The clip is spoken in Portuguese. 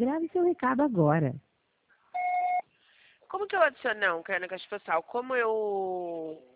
Grave seu recado agora. Como que eu adiciono? Não, Crônicas de Postal. Como eu